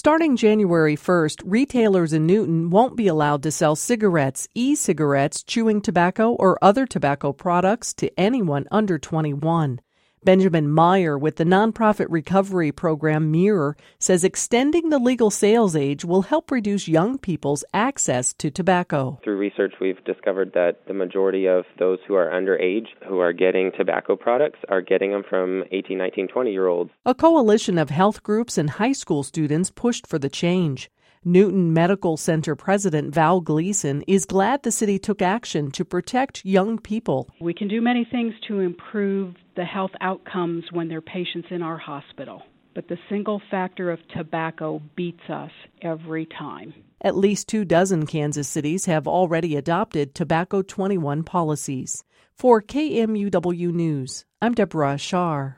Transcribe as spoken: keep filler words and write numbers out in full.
Starting January first, retailers in Newton won't be allowed to sell cigarettes, e-cigarettes, chewing tobacco, or other tobacco products to anyone under twenty-one. Benjamin Meyer with the nonprofit recovery program Mirror says extending the legal sales age will help reduce young people's access to tobacco. Through research, we've discovered that the majority of those who are underage who are getting tobacco products are getting them from eighteen, nineteen, twenty-year-olds. A coalition of health groups and high school students pushed for the change. Newton Medical Center President Val Gleason is glad the city took action to protect young people. We can do many things to improve the health outcomes when there are patients in our hospital, but the single factor of tobacco beats us every time. At least two dozen Kansas cities have already adopted Tobacco twenty-one policies. For K M U W News, I'm Deborah Ashar.